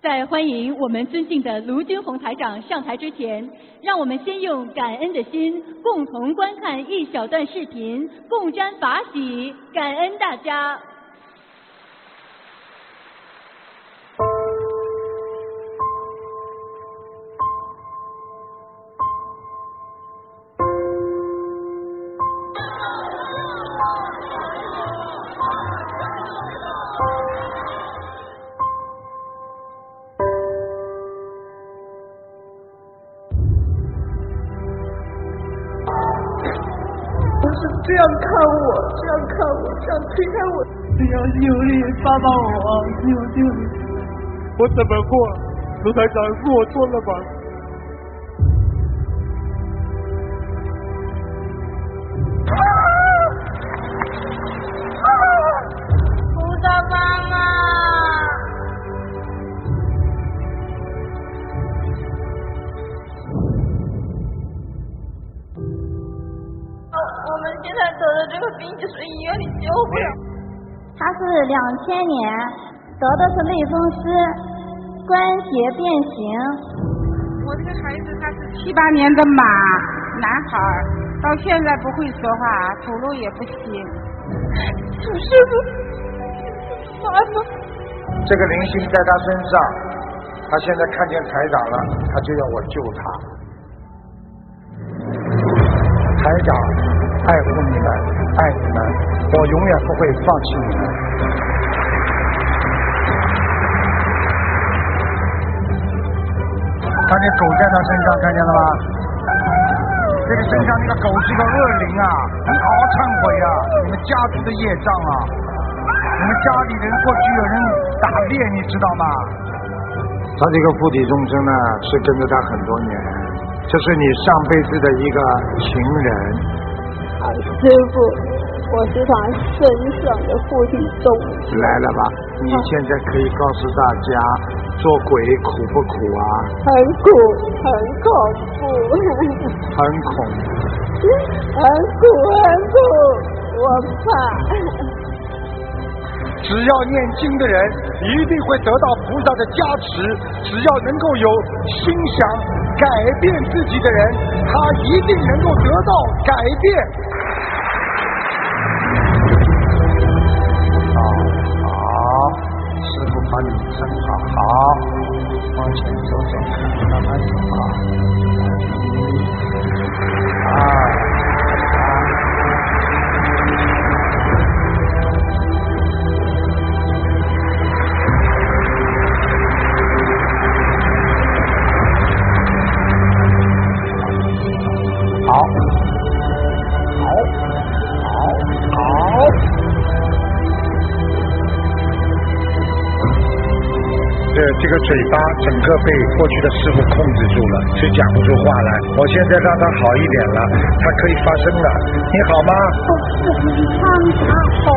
在欢迎我们尊敬的卢军红台长上台之前，让我们先用感恩的心，共同观看一小段视频，共沾法喜，感恩大家。 这样看我，这样看我，这样推开我， 只要有你帮帮我，求求你！我怎么过？卢台长，是我错了吧？ 菩萨帮啊！我们现在得的这个病就是医院里救不了。 他是2000年得的是类风湿关节变形。 我这个孩子他是7、8年的马男孩，到现在不会说话，走路也不行。 主师傅，妈妈， 这个灵性在他身上，他现在看见台长了，他就要我救他。台长爱护你们，爱你们，我永远不会放弃你们。看见狗在他身上，看见了吗？这个身上那个狗是个恶灵啊！你好好忏悔啊！你们家族的业障啊！你们家里人过去有人打猎，你知道吗？他这个附体众生呢，是跟着他很多年，这是你上辈子的一个情人。 师傅，我是他身上的附体众生。 来了吧？你现在可以告诉大家，做鬼苦不苦啊？ 很苦，很恐怖。 很恐怖。 很苦，很苦，我怕。 只要念经的人一定会得到菩萨的加持，只要能够有心想改变自己的人，他一定能够得到改变。好，师父把你整好，好，往前走走，慢慢走啊。这个嘴巴整个被过去的师傅控制住了，就讲不出话来。我现在让他好一点了，他可以发声了。你好吗？ 好。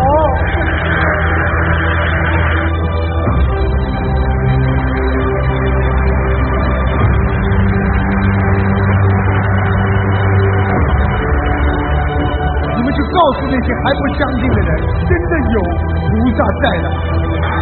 你们就告诉那些还不相信的人，真的有菩萨在的。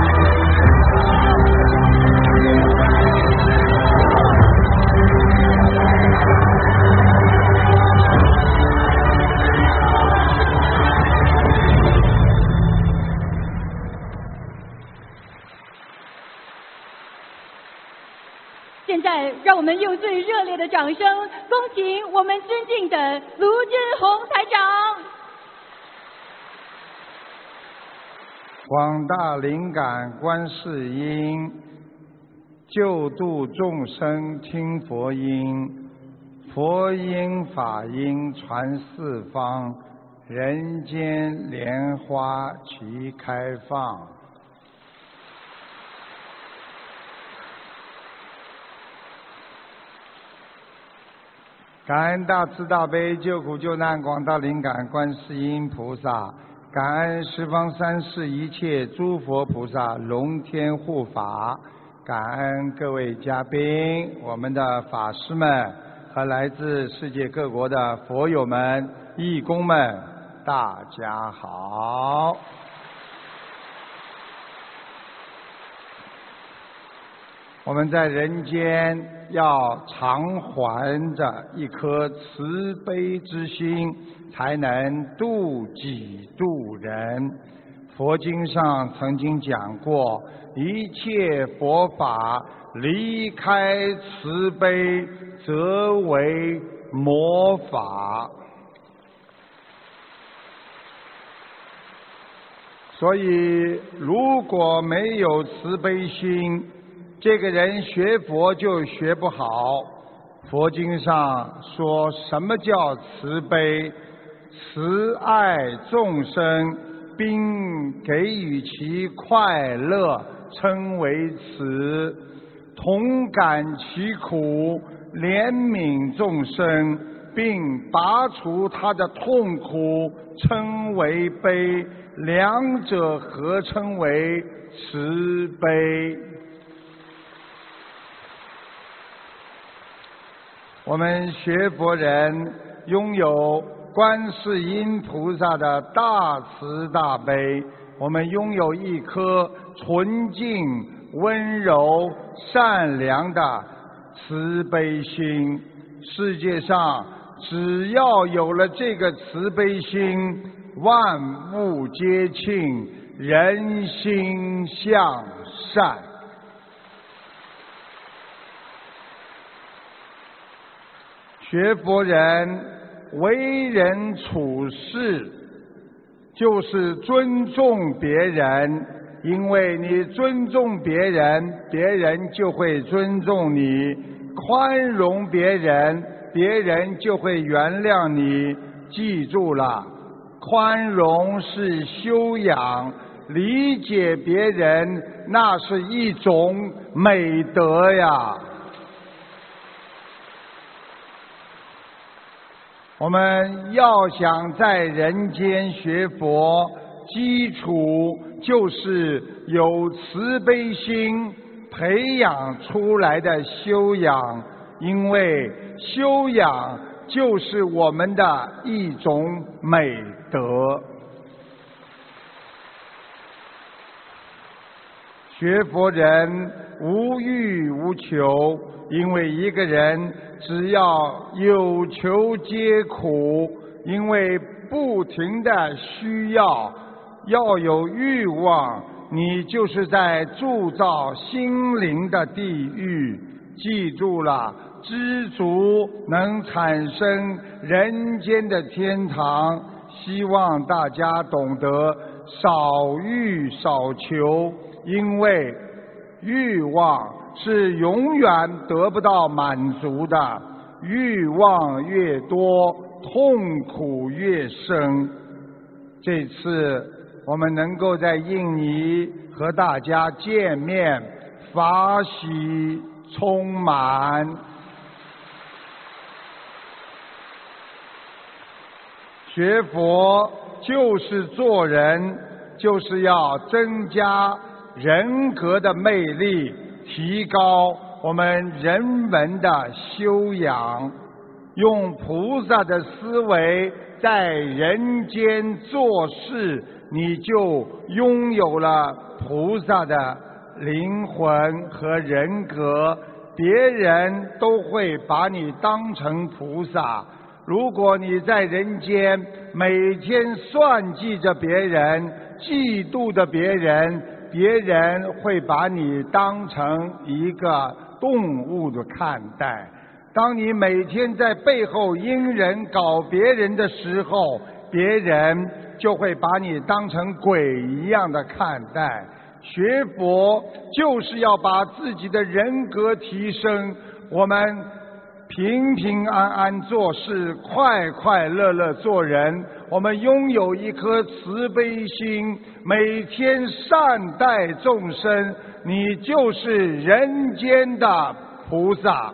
现在，让我们用最热烈的掌声，恭请我们尊敬的卢军红台长。 广大灵感观世音，救度众生听佛音，佛音法音传四方，人间莲花齐开放。感恩大慈大悲救苦救难广大灵感观世音菩萨，感恩十方三世一切诸佛菩萨龙天护法，感恩各位嘉宾，我们的法师们和来自世界各国的佛友们、义工们，大家好。 我们在人间要常怀着一颗慈悲之心，才能度己度人。佛经上曾经讲过，一切佛法离开慈悲，则为魔法。所以，如果没有慈悲心，这个人学佛就学不好。佛经上说什么叫慈悲？慈爱众生，并给予其快乐，称为慈；同感其苦，怜悯众生，并拔除他的痛苦，称为悲。两者合称为慈悲。我们学佛人拥有观世音菩萨的大慈大悲，我们拥有一颗纯净、温柔、善良的慈悲心。世界上只要有了这个慈悲心，万物皆庆，人心向善。学佛人为人处事就是尊重别人，因为你尊重别人，别人就会尊重你；宽容别人，别人就会原谅你。记住了，宽容是修养，理解别人那是一种美德呀。我们要想在人间学佛，基础就是有慈悲心培养出来的修养，因为修养就是我们的一种美德。学佛人无欲无求，因为一个人只要有求皆苦，因为不停的需要有欲望，你就是在铸造心灵的地狱。记住了，知足能产生人间的天堂。希望大家懂得少欲少求，因为欲望是永远得不到满足的，欲望越多，痛苦越深。这次我们能够在印尼和大家见面，法喜充满。学佛就是做人，就是要增加人格的魅力，提高我们人文的修养，用菩萨的思维在人间做事，你就拥有了菩萨的灵魂和人格，别人都会把你当成菩萨。如果你在人间每天算计着别人，嫉妒着别人，别人会把你当成一个动物的看待。当你每天在背后阴人搞别人的时候，别人就会把你当成鬼一样的看待。学佛就是要把自己的人格提升，我们平平安安做事，快快乐乐做人。我们拥有一颗慈悲心，每天善待众生，你就是人间的菩萨。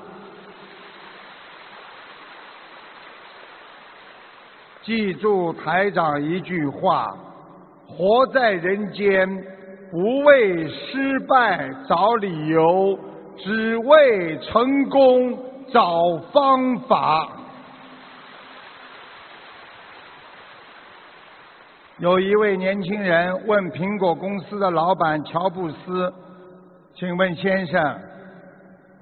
记住台长一句话：活在人间，不为失败找理由，只为成功找方法。有一位年轻人问苹果公司的老板乔布斯：请问先生，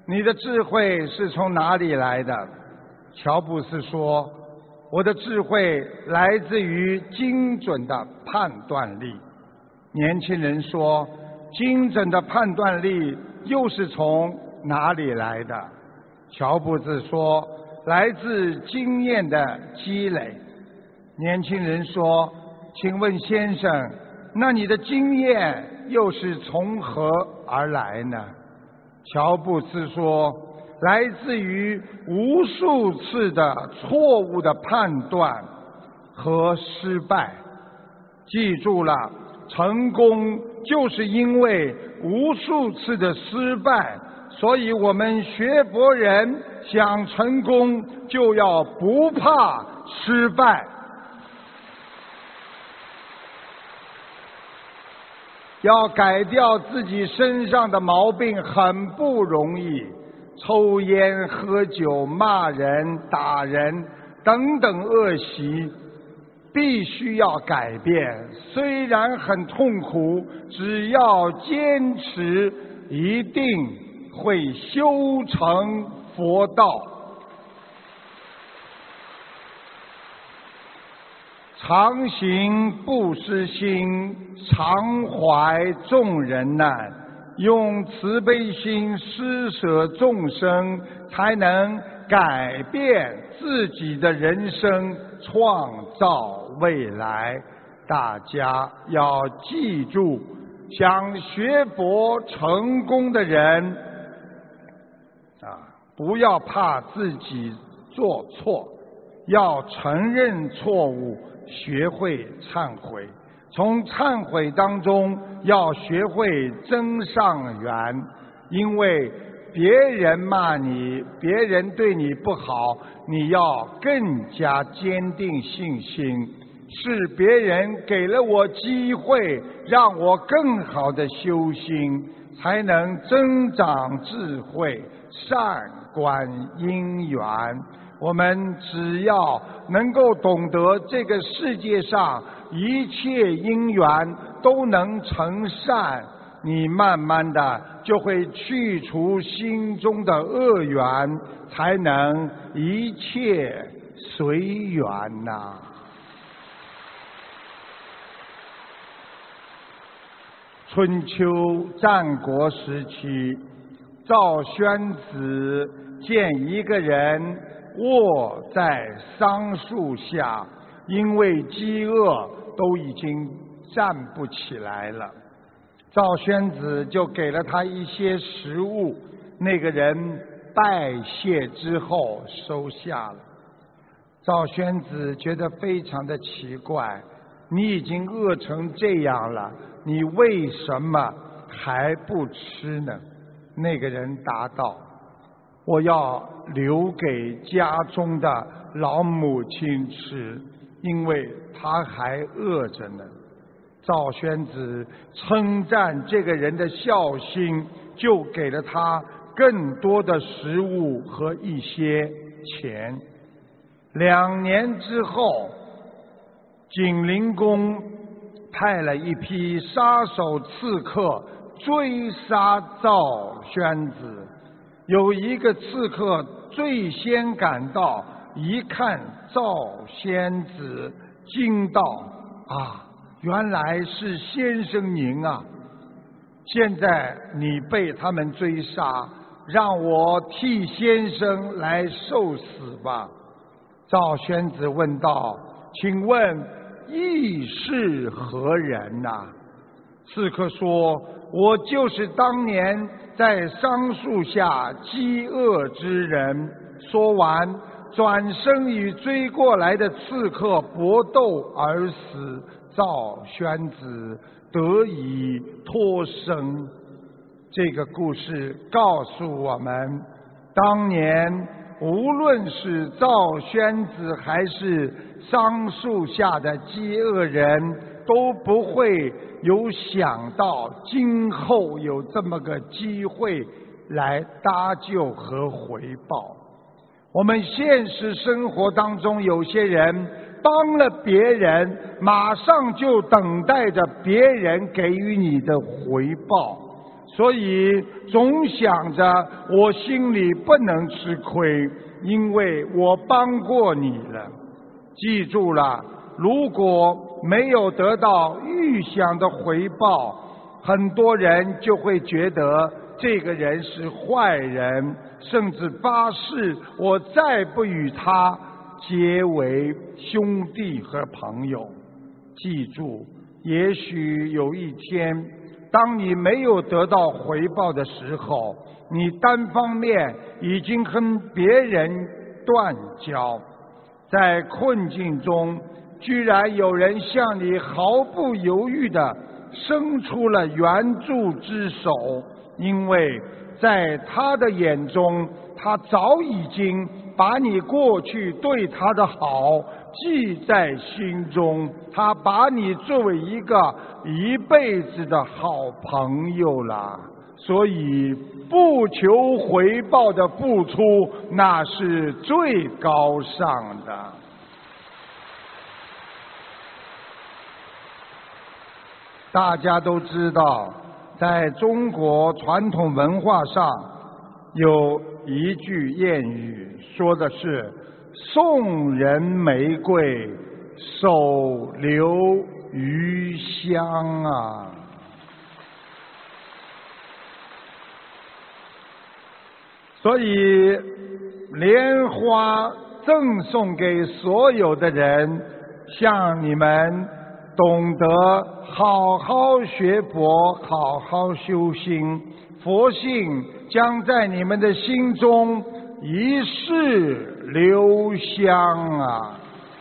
你的智慧是从哪里来的？乔布斯说，我的智慧来自于精准的判断力。年轻人说，精准的判断力又是从哪里来的？乔布斯说，来自经验的积累。年轻人说，请问先生，那你的经验又是从何而来呢？乔布斯说，来自于无数次的错误的判断和失败。记住了，成功就是因为无数次的失败，所以我们学佛人想成功就要不怕失败。要改掉自己身上的毛病很不容易，抽烟、喝酒、骂人、打人等等恶习必须要改变，虽然很痛苦，只要坚持一定会修成佛道。常行不失心，常怀众人难，用慈悲心施舍众生，才能改变自己的人生，创造未来。大家要记住，想学佛成功的人不要怕自己做错，要承认错误，学会忏悔，从忏悔当中要学会增上缘。因为别人骂你，别人对你不好，你要更加坚定信心，是别人给了我机会，让我更好的修心，才能增长智慧，善观因缘。我们只要能够懂得这个世界上一切因缘都能成善，你慢慢的就会去除心中的恶缘，才能一切随缘呐。春秋战国时期，赵宣子见一个人卧在桑树下，因为饥饿都已经站不起来了。赵宣子就给了他一些食物，那个人拜谢之后收下了。赵宣子觉得非常的奇怪，你已经饿成这样了，你为什么还不吃呢？那个人答道，我要留给家中的老母亲吃，因为她还饿着呢。赵宣子称赞这个人的孝心，就给了他更多的食物和一些钱。2年之后，景灵公派了一批杀手刺客追杀赵宣子。有一个刺客最先赶到，一看赵宣子，惊道：原来是先生您啊！现在你被他们追杀，让我替先生来受死吧。赵宣子问道：请问义是何人呐？刺客说：我就是当年在桑树下饥饿之人。说完，转身与追过来的刺客搏斗而死。赵宣子得以脱生。这个故事告诉我们，当年无论是赵宣子还是桑树下的饥饿人，都不会有想到今后有这么个机会来搭救和回报。我们现实生活当中有些人帮了别人，马上就等待着别人给予你的回报。 所以总想着我心里不能吃亏，因为我帮过你了。记住了，如果没有得到预想的回报，很多人就会觉得这个人是坏人，甚至发誓我再不与他结为兄弟和朋友。记住，也许有一天，当你没有得到回报的时候，你单方面已经跟别人断交。在困境中，居然有人向你毫不犹豫地伸出了援助之手，因为在他的眼中，他早已经把你过去对他的好记在心中，他把你作为一个一辈子的好朋友了。所以不求回报的付出，那是最高尚的。大家都知道，在中国传统文化上有一句谚语，说的是送人玫瑰，手留余香啊。所以莲花赠送给所有的人，向你们懂得好好学佛，好好修心，佛性将在你们的心中一世留香啊！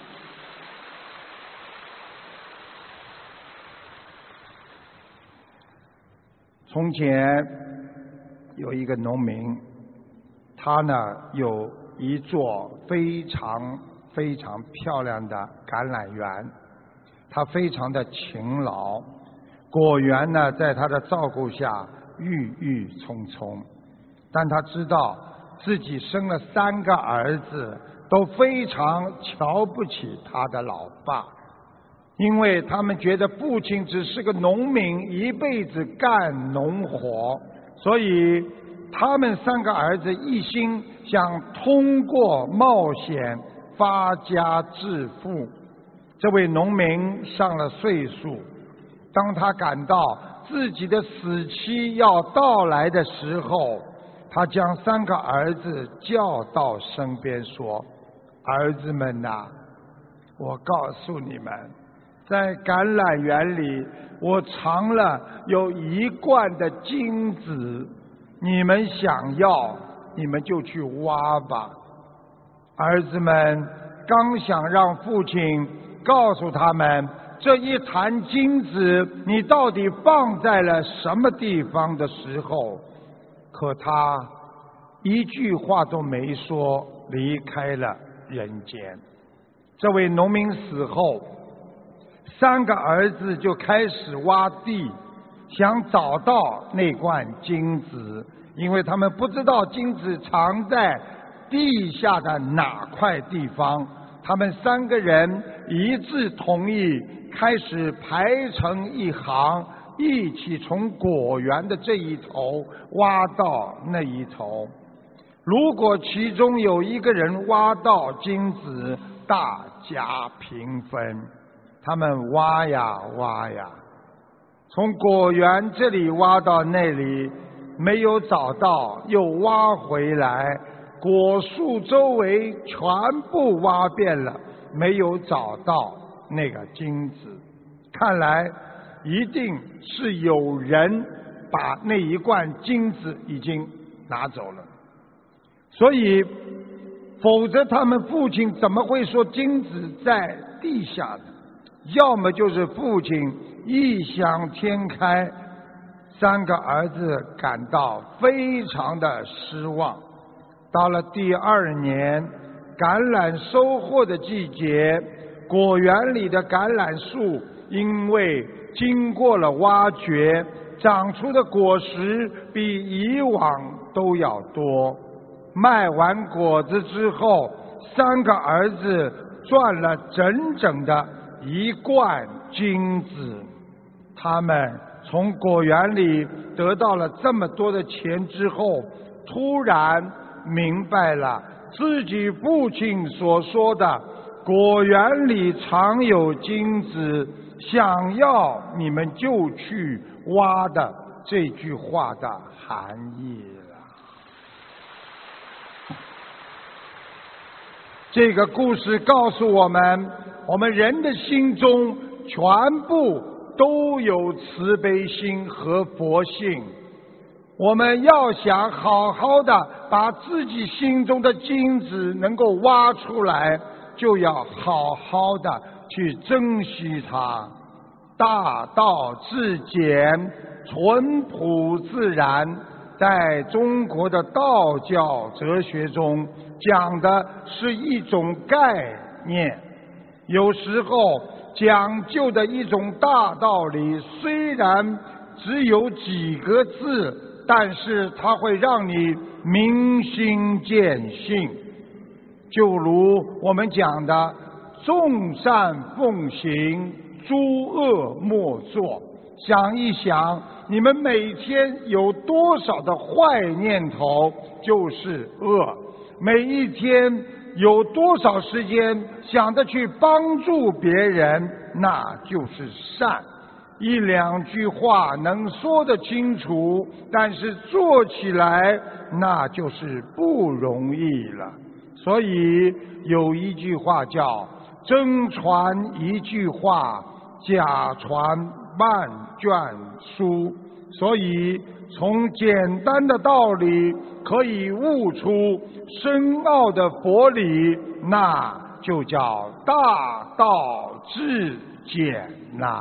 从前有一个农民，他呢有一座非常非常漂亮的橄榄园，他非常的勤劳，果园呢在他的照顾下郁郁葱葱。但他知道自己生了3个儿子，都非常瞧不起他的老爸，因为他们觉得父亲只是个农民，一辈子干农活，所以他们3个儿子一心想通过冒险发家致富。这位农民上了岁数，当他感到自己的死期要到来的时候，他将3个儿子叫到身边说：儿子们呐，我告诉你们，在橄榄园里我藏了有1罐的金子，你们想要你们就去挖吧。儿子们刚想让父亲告诉他们这一坛金子你到底放在了什么地方的时候，可他一句话都没说，离开了人间。这位农民死后，3个儿子就开始挖地，想找到那罐金子，因为他们不知道金子藏在地下的哪块地方。他们3个人一致同意，开始排成一行，一起从果园的这一头挖到那一头。如果其中有1个人挖到金子，大家平分。他们挖呀挖呀，从果园这里挖到那里，没有找到，又挖回来，果树周围全部挖遍了，没有找到那个金子。看来一定是有人把那1罐金子已经拿走了，所以否则他们父亲怎么会说金子在地下呢？要么就是父亲异想天开，3个儿子感到非常的失望。到了第2年橄榄收获的季节，果园里的橄榄树因为经过了挖掘，长出的果实比以往都要多。卖完果子之后，3个儿子赚了整整的1罐金子，他们从果园里得到了这么多的钱之后，突然明白了自己父亲所说的果园里藏有金子，想要你们就去挖的这句话的含义了。这个故事告诉我们，我们人的心中全部都有慈悲心和佛性。我们要想好好的把自己心中的金子能够挖出来，就要好好的去珍惜它。大道至简，淳朴自然，在中国的道教哲学中讲的是一种概念，有时候讲究的一种大道理，虽然只有几个字，但是它会让你明心见性。就如我们讲的众善奉行，诸恶莫作。想一想，你们每天有多少的坏念头就是恶，每一天有多少时间想着去帮助别人，那就是善。一两句话能说得清楚，但是做起来那就是不容易了。所以有一句话叫真传一句话，假传万卷书。所以从简单的道理可以悟出深奥的佛理，那就叫大道至简呐。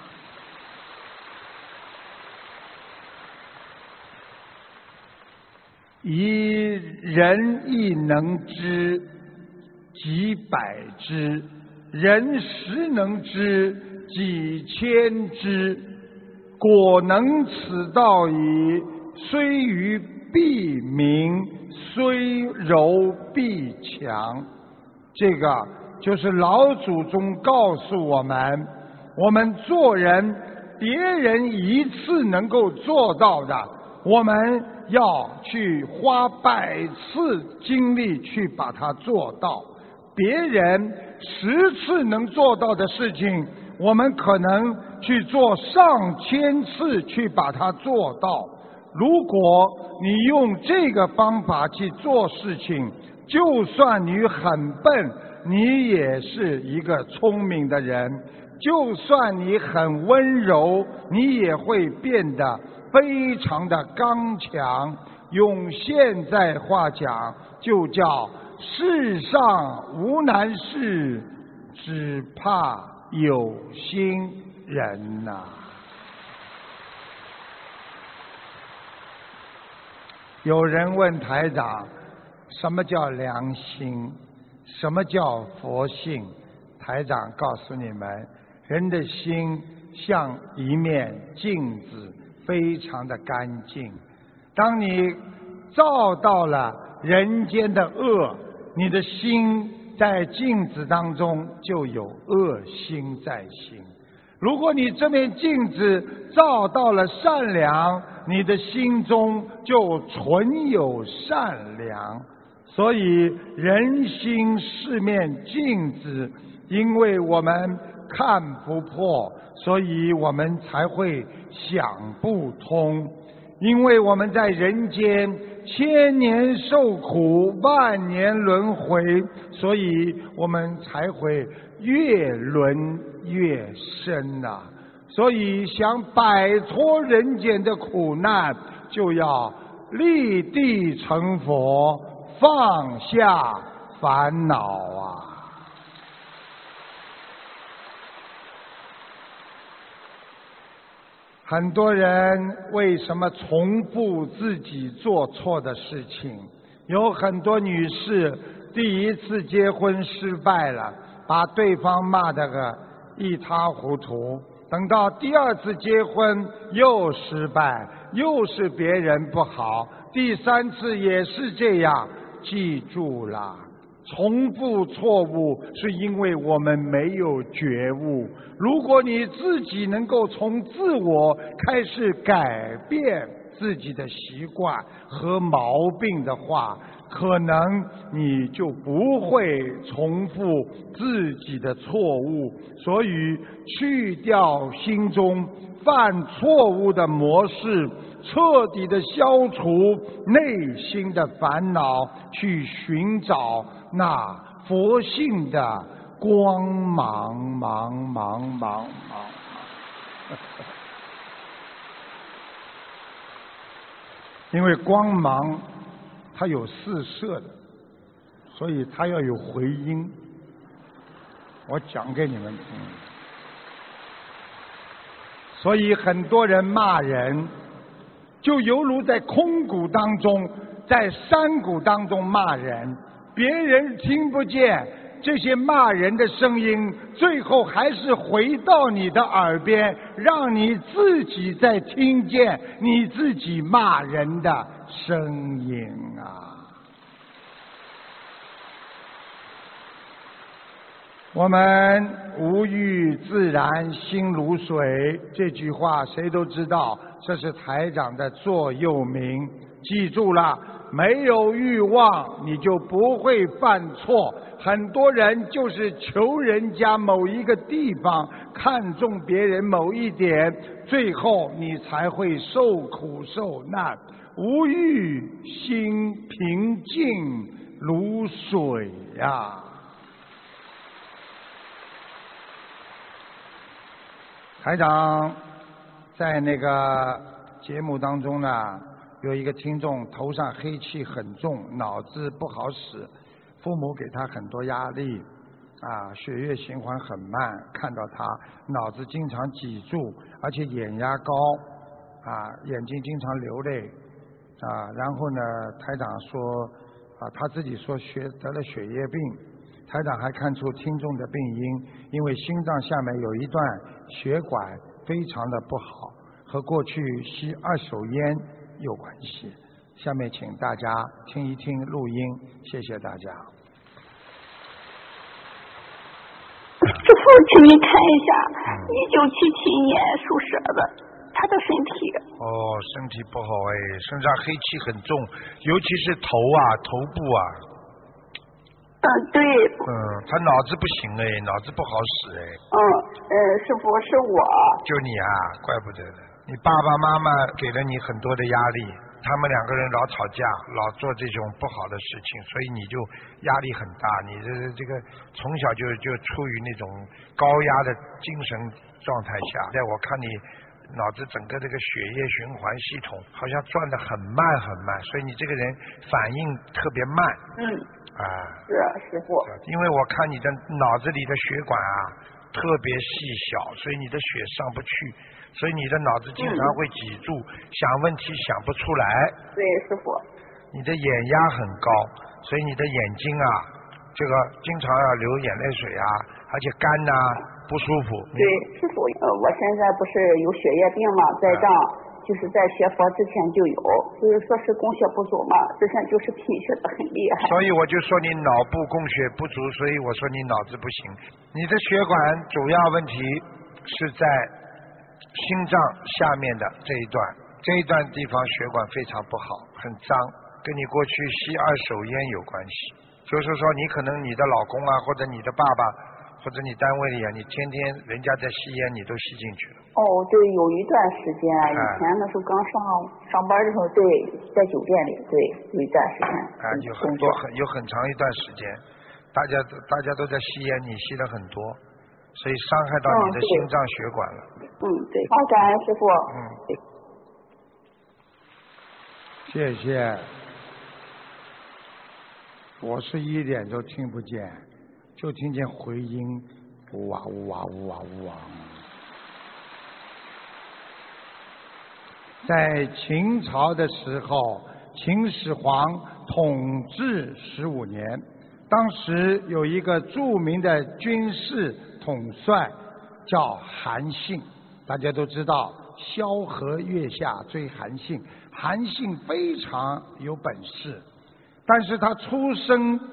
以人亦能知，几百之；人实能知，几千之。果能此道矣，虽愚必明，虽柔必强。这个就是老祖宗告诉我们，我们做人，别人一次能够做到的，我们要去花100次精力去把它做到。别人10次能做到的事情，我们可能去做上千次去把它做到。如果你用这个方法去做事情，就算你很笨，你也是一个聪明的人；就算你很温柔，你也会变得非常的刚强。用现在话讲，就叫世上无难事，只怕有心人呐。有人问台长，什么叫良心？什么叫佛性？台长告诉你们，人的心像一面镜子，非常的干净。当你照到了人间的恶，你的心在镜子当中就有恶心在心。如果你这面镜子照到了善良，你的心中就存有善良。所以人心是面镜子，因为我们看不破，所以我们才会想不通。因为我们在人间千年受苦，万年轮回，所以我们才会越轮越深呐。所以想摆脱人间的苦难，就要立地成佛，放下烦恼啊。很多人为什么重复自己做错的事情？有很多女士第一次结婚失败了，把对方骂得个一塌糊涂，等到第二次结婚又失败，又是别人不好，第三次也是这样。记住了， 重复错误是因为我们没有觉悟。如果你自己能够从自我开始改变自己的习惯和毛病的话，可能你就不会重复自己的错误。所以去掉心中犯错误的模式，彻底的消除内心的烦恼，去寻找那佛性的光芒因为光芒它有四射的，所以它要有回音。我讲给你们听。所以很多人骂人，就犹如在空谷当中，在山谷当中骂人，别人听不见这些骂人的声音，最后还是回到你的耳边，让你自己在听见你自己骂人的声音啊！我们无欲自然心如水，这句话谁都知道，这是台长的座右铭。记住了，没有欲望你就不会犯错。很多人就是求人家某一个地方，看重别人某一点，最后你才会受苦受难。无欲心平静如水呀！台长在那个节目当中呢，有一个听众头上黑气很重，脑子不好使，父母给他很多压力啊，血液循环很慢，看到他脑子经常挤住，而且眼压高啊，眼睛经常流泪啊。然后呢，台长说啊，他自己说得了血液病。台长还看出听众的病因，因为心脏下面有一段血管非常的不好，和过去吸二手烟有关系。下面请大家听一听录音，谢谢大家。 师父，请您看一下，1977年属蛇的，他的身体。 哦，身体不好哎，身上黑气很重，尤其是头部啊。 对。 他脑子不行哎，脑子不好使哎。 师父是我。 就你啊，怪不得的。你爸爸妈妈给了你很多的压力，他们两个人老吵架，老做这种不好的事情，所以你就压力很大。你这个从小就处于那种高压的精神状态下，在我看你脑子整个这个血液循环系统好像转得很慢很慢，所以你这个人反应特别慢。 是啊，师父。 因为我看你的脑子里的血管啊特别细小，所以你的血上不去，所以你的脑子经常会挤住，想问题想不出来。 对，师父。 你的眼压很高，所以你的眼睛啊，这个经常要流眼泪水啊，而且肝呐不舒服。 对，师父，我现在不是有血液病嘛，在账。就是在学佛之前就有，所以说是供血不足嘛，之前就是贫血的很厉害。 所以我就说你脑部供血不足，所以我说你脑子不行。你的血管主要问题是在心脏下面的这一段地方血管非常不好，很脏，跟你过去吸二手烟有关系。就是说你可能你的老公啊，或者你的爸爸。或者你单位里啊，你天天人家在吸烟，你都吸进去了。 对，有一段时间，以前那时候刚上班的时候，对，在酒店里，对，有一段时间。 有很长一段时间，大家都在吸烟，你吸了很多，所以伤害到你的心脏血管了。 对。好，感恩师父。 谢谢。我是一点都听不见。就听见回音，呜哇呜哇呜哇呜哇。在秦朝的时候，秦始皇统治15年，当时有一个著名的军事统帅叫韩信，大家都知道萧何月下追韩信，韩信非常有本事，但是他出身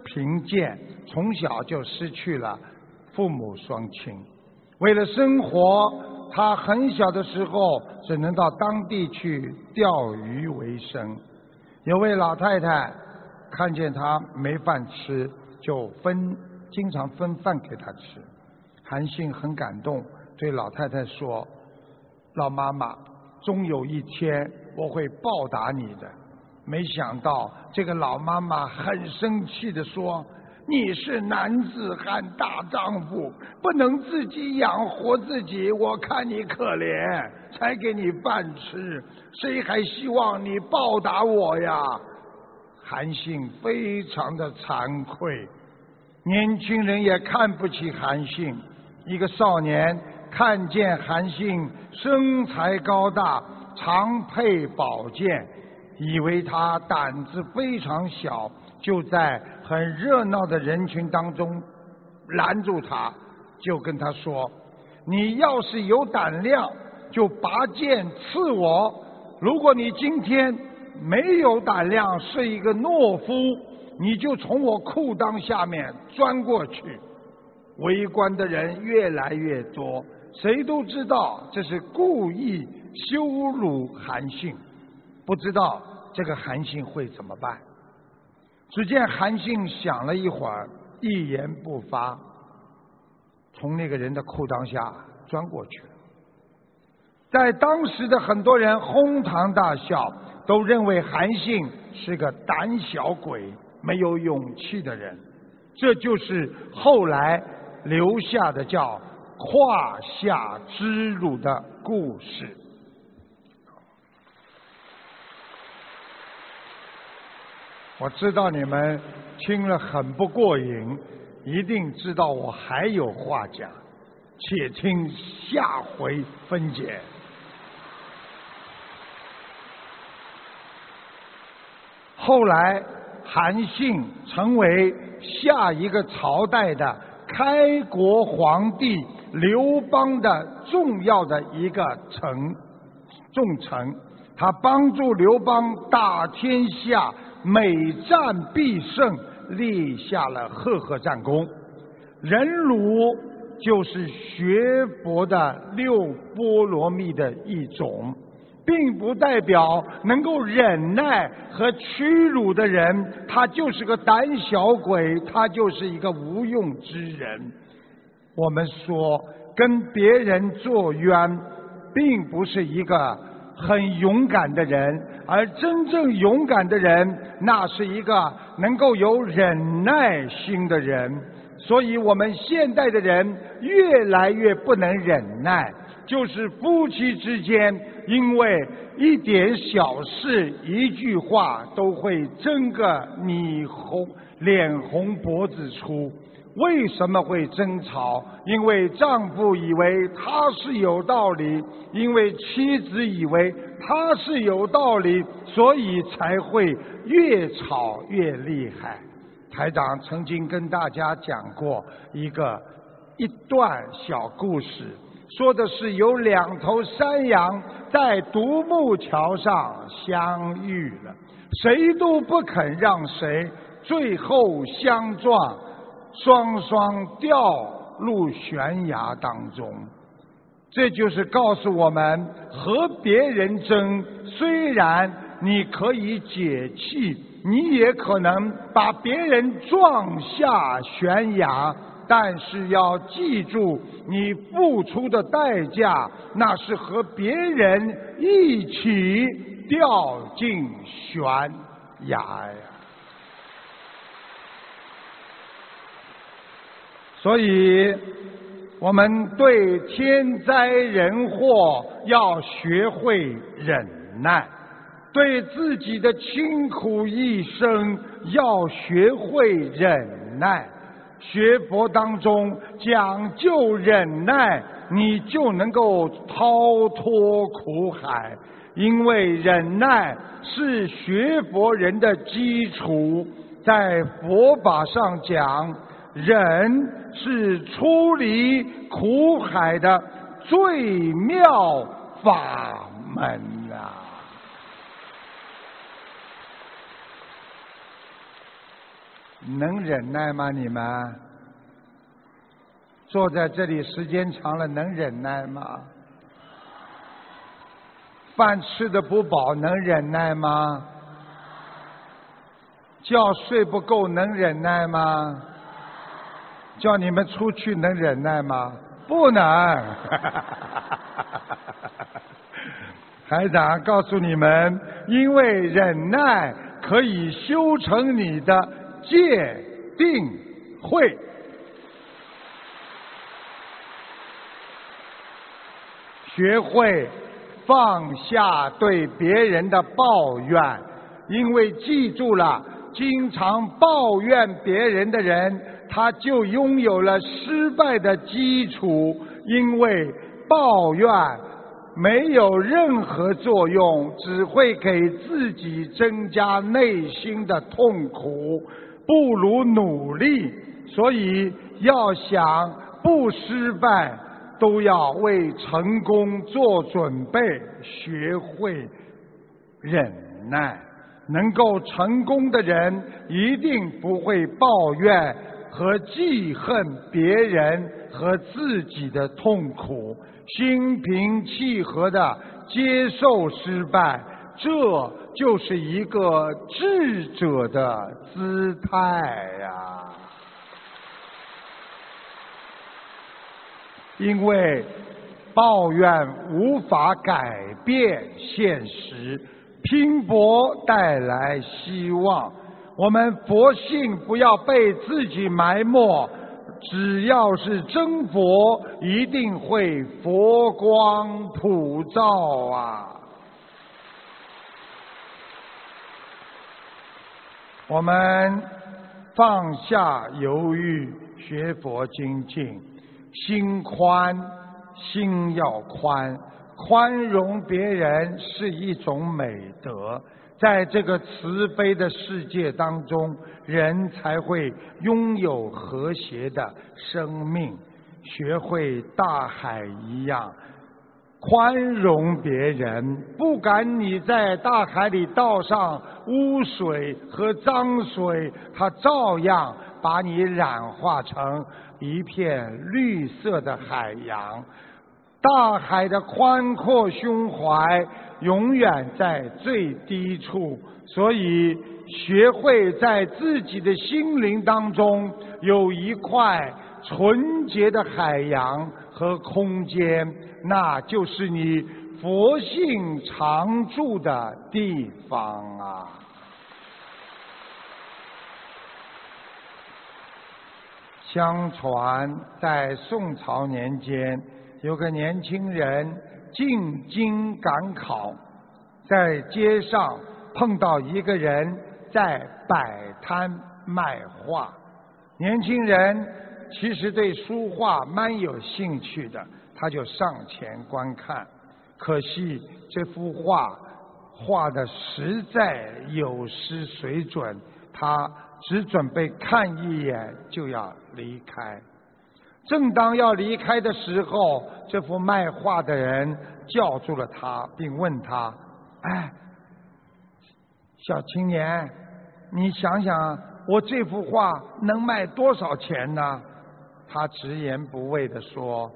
贫贱，从小就失去了父母双亲。为了生活，他很小的时候只能到当地去钓鱼为生。有位老太太看见他没饭吃，就经常分饭给他吃。韩信很感动，对老太太说：老妈妈，终有一天我会报答你的。没想到这个老妈妈很生气地说：你是男子汉大丈夫，不能自己养活自己，我看你可怜，才给你饭吃，谁还希望你报答我呀？韩信非常的惭愧，年轻人也看不起韩信。一个少年看见韩信身材高大，常佩宝剑，以为他胆子非常小，就在很热闹的人群当中拦住他，就跟他说：你要是有胆量就拔剑刺我，如果你今天没有胆量，是一个懦夫，你就从我裤裆下面钻过去。围观的人越来越多，谁都知道这是故意羞辱韩信，不知道这个韩信会怎么办。只见韩信想了一会儿，一言不发，从那个人的裤裆下钻过去了。在当时的很多人哄堂大笑，都认为韩信是个胆小鬼，没有勇气的人。这就是后来留下的叫胯下之辱的故事。我知道你们听了很不过瘾，一定知道我还有话讲，且听下回分解。后来韩信成为下一个朝代的开国皇帝刘邦的重要的一个重臣，他帮助刘邦打天下，每战必胜，立下了赫赫战功。忍辱就是学佛的六波罗蜜的一种，并不代表能够忍耐和屈辱的人他就是个胆小鬼，他就是一个无用之人。我们说跟别人作冤并不是一个很勇敢的人，而真正勇敢的人那是一个能够有忍耐心的人。所以我们现代的人越来越不能忍耐，就是夫妻之间因为一点小事一句话都会争个你脸红脖子粗。为什么会争吵？因为丈夫以为他是有道理，因为妻子以为他是有道理，所以才会越吵越厉害。台长曾经跟大家讲过一段小故事，说的是有两头山羊在独木桥上相遇了，谁都不肯让谁，最后相撞，双双掉入悬崖当中。这就是告诉我们，和别人争，虽然你可以解气，你也可能把别人撞下悬崖，但是要记住，你付出的代价，那是和别人一起掉进悬崖呀。所以我们对天灾人祸要学会忍耐，对自己的清苦一生要学会忍耐。学佛当中讲究忍耐，你就能够逃脱苦海，因为忍耐是学佛人的基础。在佛法上讲，忍是出离苦海的最妙法门啊！ 能忍耐吗？你们坐在这里时间长了，能忍耐吗？饭吃得不饱，能忍耐吗？觉睡不够，能忍耐吗？叫你们出去能忍耐吗？不能。台长告诉你们，因为忍耐可以修成你的戒定慧。学会放下对别人的抱怨，因为记住了，经常抱怨别人的人，他就拥有了失败的基础。因为抱怨没有任何作用，只会给自己增加内心的痛苦，不如努力。所以要想不失败，都要为成功做准备，学会忍耐。能够成功的人一定不会抱怨和记恨别人和自己的痛苦，心平气和地接受失败，这就是一个智者的姿态呀。因为抱怨无法改变现实，拼搏带来希望。我们佛性不要被自己埋没，只要是真佛，一定会佛光普照啊！我们放下犹豫，学佛精进，心宽，心要宽，宽容别人是一种美德。在这个慈悲的世界当中，人才会拥有和谐的生命。学会大海一样，宽容别人，不管你在大海里倒上污水和脏水，它照样把你染化成一片绿色的海洋。大海的宽阔胸怀永远在最低处，所以学会在自己的心灵当中有一块纯洁的海洋和空间，那就是你佛性常住的地方啊！相传在宋朝年间，有个年轻人进京赶考，在街上碰到一个人在摆摊卖画。年轻人其实对书画蛮有兴趣的，他就上前观看。可惜这幅画画的实在有失水准，他只准备看一眼就要离开。正当要离开的时候，这幅卖画的人叫住了他，并问他：哎，小青年，你想想我这幅画能卖多少钱呢？他直言不讳地说：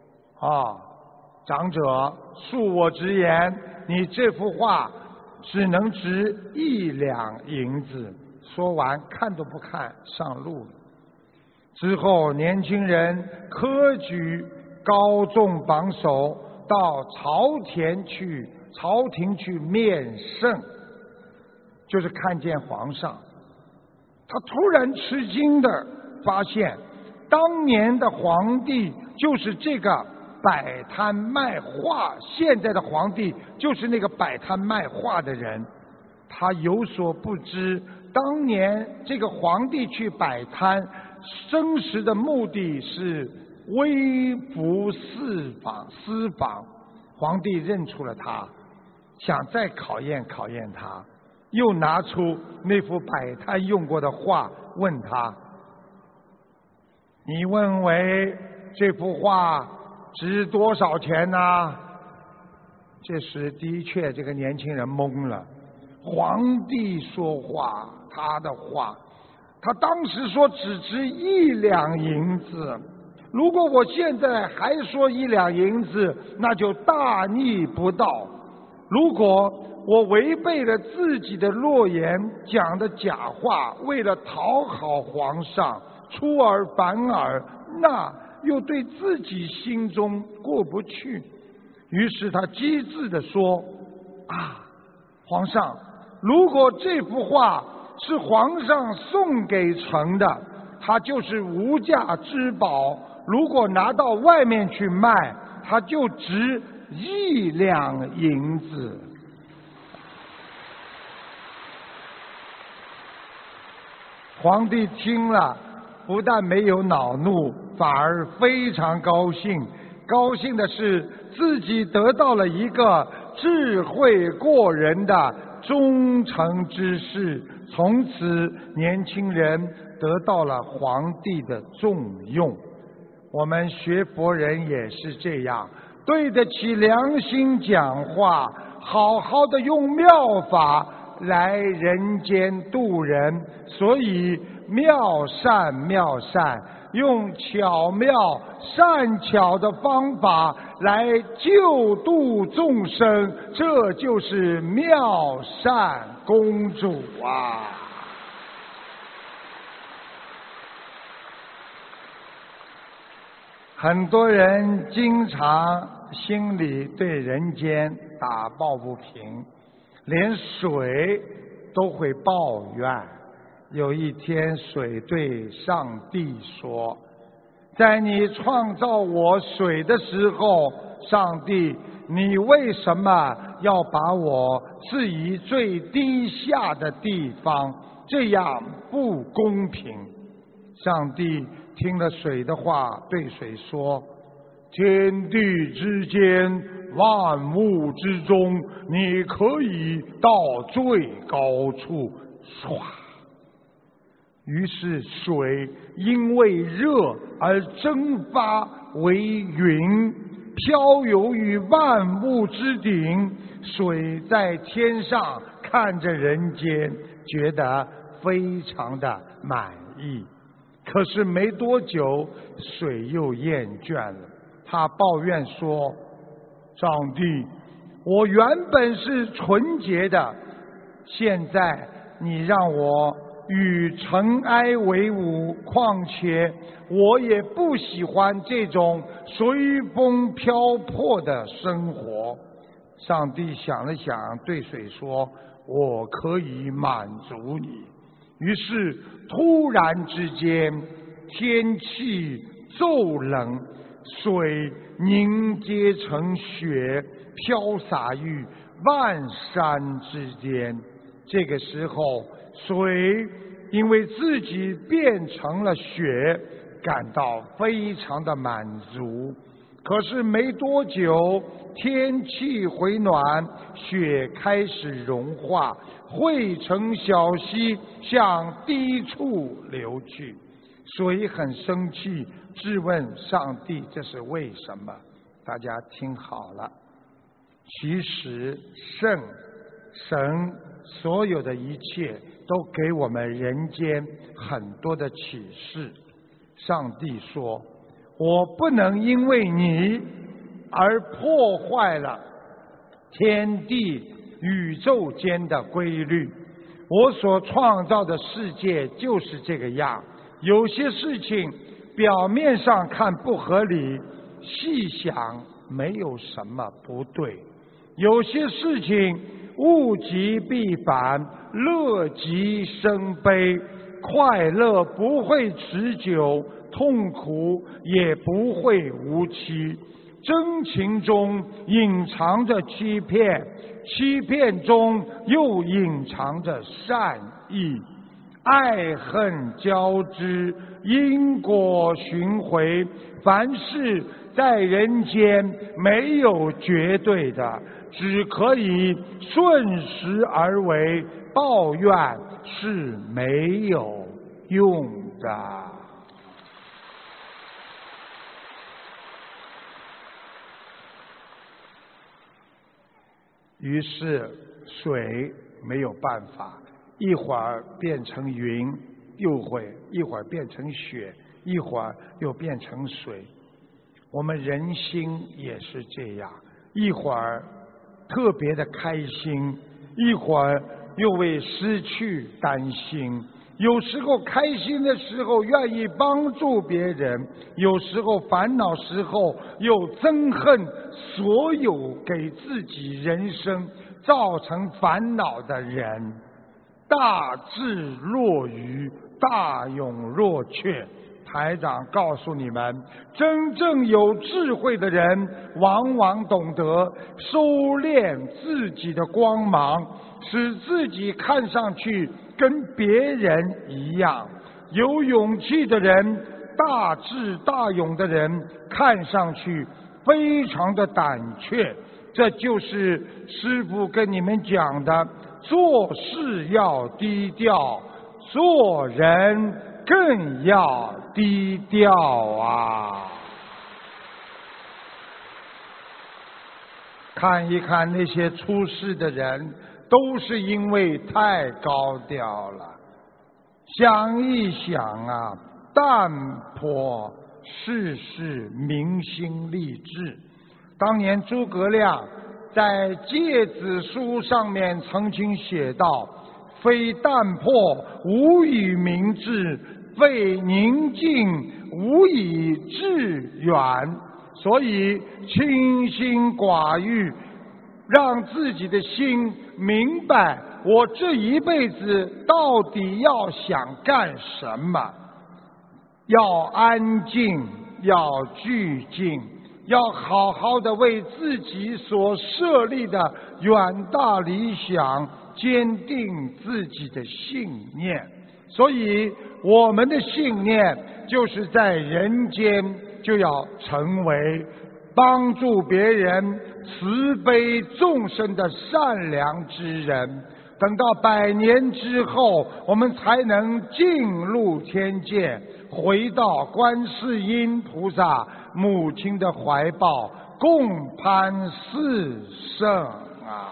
长者，恕我直言，你这幅画只能值1两银子。说完看都不看上路了。之后年轻人科举高中榜首，到朝廷去面圣，就是看见皇上。他突然吃惊地发现，当年的皇帝就是这个摆摊卖画，现在的皇帝就是那个摆摊卖画的人。他有所不知，当年这个皇帝去摆摊，真实的目的是微服私访。皇帝认出了他，想再考验考验他，又拿出那幅摆摊用过的画，问他：你认为这幅画值多少钱呢？这时的确这个年轻人懵了。皇帝说话，他的话， 他当时说只值1两银子，如果我现在还说1两银子，那就大逆不道。如果我违背了自己的诺言，讲的假话，为了讨好皇上，出尔反尔，那又对自己心中过不去。于是他机智地说：皇上，如果这幅画是皇上送给臣的，它就是无价之宝，如果拿到外面去卖，它就值1两银子。皇帝听了，不但没有恼怒，反而非常高兴。高兴的是自己得到了一个智慧过人的忠诚之士，从此年轻人得到了皇帝的重用。我们学佛人也是这样，对得起良心讲话，好好的用妙法来人间度人。所以妙善妙善，用巧妙善巧的方法来救度众生，这就是妙善公主啊！很多人经常心里对人间打抱不平，连水都会抱怨。有一天，水对上帝说：在你创造我水的时候，上帝，你为什么要把我置于最低下的地方？这样不公平。上帝听了水的话，对水说：天地之间，万物之中，你可以到最高处。唰！于是水因为热而蒸发为云，飘游于万物之顶。水在天上看着人间，觉得非常的满意。可是没多久，水又厌倦了，他抱怨说：上帝，我原本是纯洁的，现在你让我与尘埃为伍，况且我也不喜欢这种随风飘泊的生活。上帝想了想，对水说：我可以满足你。于是突然之间，天气骤冷，水凝结成雪，飘洒于万山之间。这个时候，水因为自己变成了雪，感到非常的满足。可是没多久，天气回暖，雪开始融化，汇成小溪，向低处流去。水很生气，质问上帝这是为什么？大家听好了，其实神所有的一切都给我们人间很多的启示。上帝说：我不能因为你而破坏了天地宇宙间的规律。我所创造的世界就是这个样，有些事情表面上看不合理，细想没有什么不对。有些事情物极必反，乐极生悲，快乐不会持久，痛苦也不会无期。真情中隐藏着欺骗，欺骗中又隐藏着善意。爱恨交织，因果循回，凡事在人间没有绝对的，只可以顺时而为，抱怨是没有用的。于是水没有办法，一会儿变成云， 一会儿变成雪，一会儿又变成水。我们人心也是这样，一会儿特别的开心，一会儿又为失去担心。有时候开心的时候愿意帮助别人，有时候烦恼时候又憎恨所有给自己人生造成烦恼的人。大智若愚，大勇若雀。台长告诉你们，真正有智慧的人往往懂得收敛自己的光芒，使自己看上去跟别人一样。有勇气的人，大智大勇的人，看上去非常的胆怯。这就是师父跟你们讲的，做事要低调，做人更要低调啊！看一看那些出事的人，都是因为太高调了。想一想啊，淡泊世事，民心立志。当年诸葛亮在《诫子书》上面曾经写道：非淡泊无以明志，非宁静无以致远。所以清心寡欲，让自己的心明白我这一辈子到底要想干什么。要安静，要寂静，要好好的为自己所设立的远大理想坚定自己的信念。所以我们的信念就是在人间就要成为帮助别人、慈悲众生的善良之人。等到100年之后，我们才能进入天界，回到观世音菩萨母亲的怀抱，共攀四圣啊！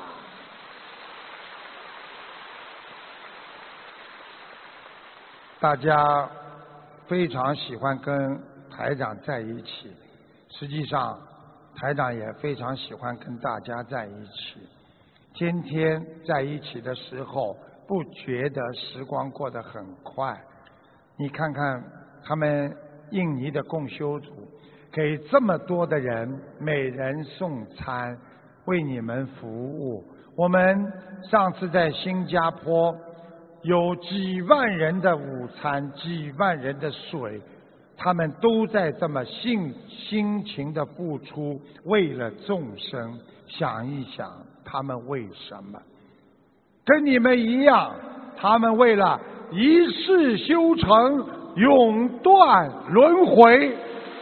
大家非常喜欢跟台长在一起，实际上台长也非常喜欢跟大家在一起。天天在一起的时候，不觉得时光过得很快。你看看他们印尼的共修组，给这么多的人每人送餐，为你们服务。我们上次在新加坡有几万人的午餐，几万人的水，他们都在这么辛勤的付出，为了众生。想一想，他们为什么？跟你们一样，他们为了一世修成，永断轮回。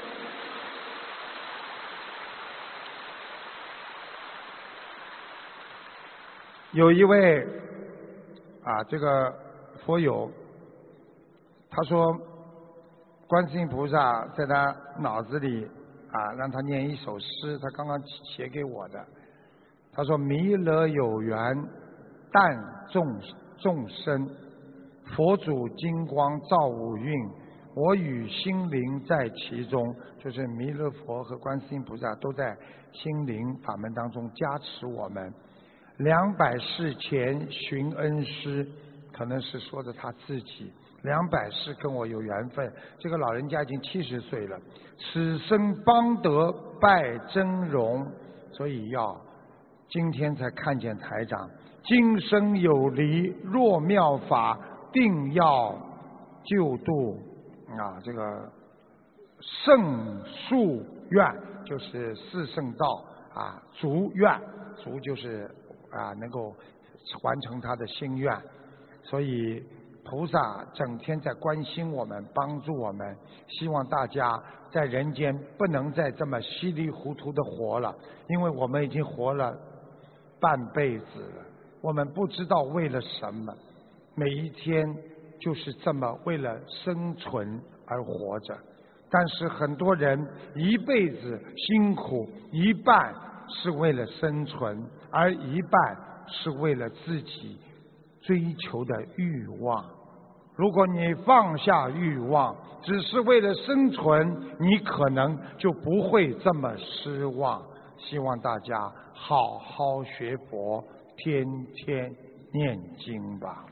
有一位这个佛友，他说观世音菩萨在他脑子里让他念一首诗，他刚刚写给我的。他说：弥勒有缘但众生，佛祖金光照五蕴，我与心灵在其中。就是弥勒佛和观世音菩萨都在心灵法门当中加持我们。200世前寻恩师，可能是说的他自己。200世跟我有缘分，这个老人家已经70岁了，此生方得拜真容，所以要今天才看见台长。今生有离，若妙法，定要救度这个圣夙愿，就是四圣道足愿，足就是能够完成他的心愿。所以菩萨整天在关心我们，帮助我们，希望大家在人间不能再这么稀里糊涂的活了，因为我们已经活了半辈子了，我们不知道为了什么，每一天就是这么为了生存而活着。但是很多人一辈子辛苦，一半是为了生存，而一半是为了自己追求的欲望。 如果你放下欲望，只是为了生存，你可能就不会这么失望。希望大家好好学佛，天天念经吧。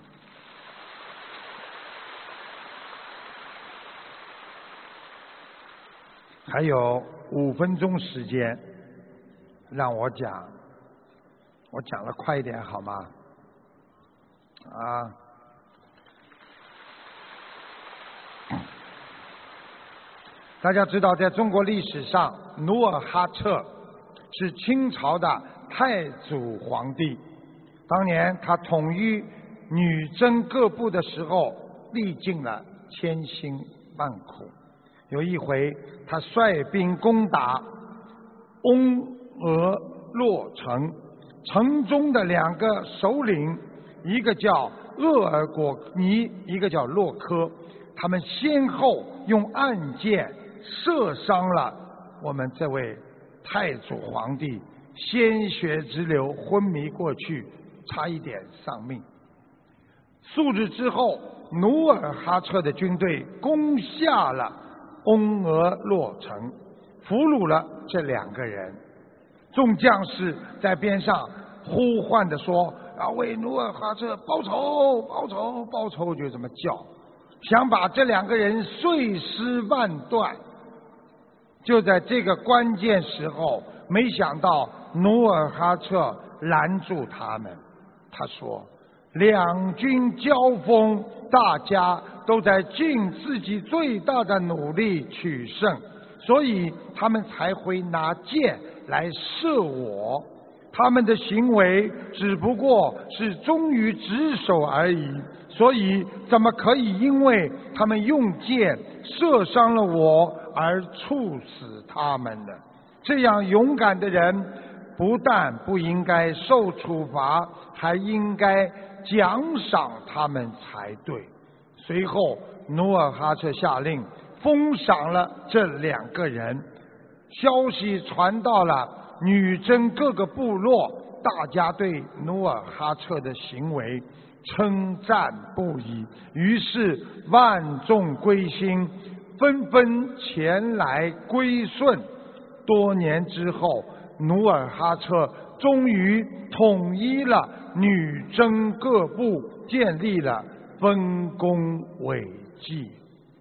还有5分钟时间，让我讲，我讲得快一点好吗？啊。大家知道，在中国历史上，努尔哈赤是清朝的太祖皇帝。当年他统一女真各部的时候，历尽了千辛万苦。有一回，他率兵攻打翁俄洛城，城中的2个首领，一个叫鄂尔果尼，一个叫洛科，他们先后用暗箭射伤了我们这位太祖皇帝，鲜血直流，昏迷过去，差一点丧命。数日之后，努尔哈赤的军队攻下了翁俄洛城，俘虏了这2个人。众将士在边上呼唤着说：“要为努尔哈赤报仇，报仇，报仇！”就这么叫，想把这2个人碎尸万段。就在这个关键时候，没想到努尔哈赤拦住他们。他说：“2军交锋，大家都在尽自己最大的努力取胜，所以他们才会拿箭来射我。他们的行为只不过是忠于职守而已，所以怎么可以因为他们用箭射伤了我而处死他们呢？这样勇敢的人不但不应该受处罚，还应该奖赏他们才对。”随后努尔哈赤下令封赏了这2个人。消息传到了女真各个部落，大家对努尔哈赤的行为称赞不已，于是万众归心，纷纷前来归顺。多年之后，努尔哈赤终于统一了女真各部，建立了丰功伟绩。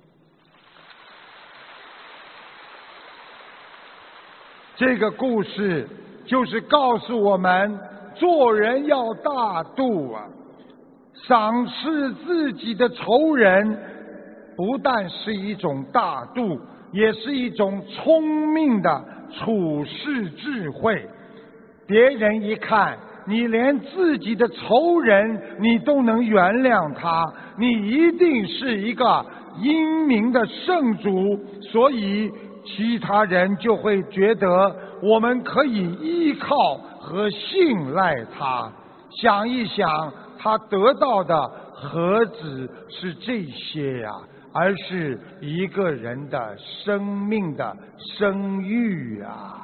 这个故事就是告诉我们，做人要大度啊！赏识自己的仇人，不但是一种大度，也是一种聪明的处世智慧。别人一看你连自己的仇人你都能原谅他，你一定是一个英明的圣主，所以其他人就会觉得我们可以依靠和信赖他。想一想，他得到的何止是这些呀，而是一个人的生命的声誉啊！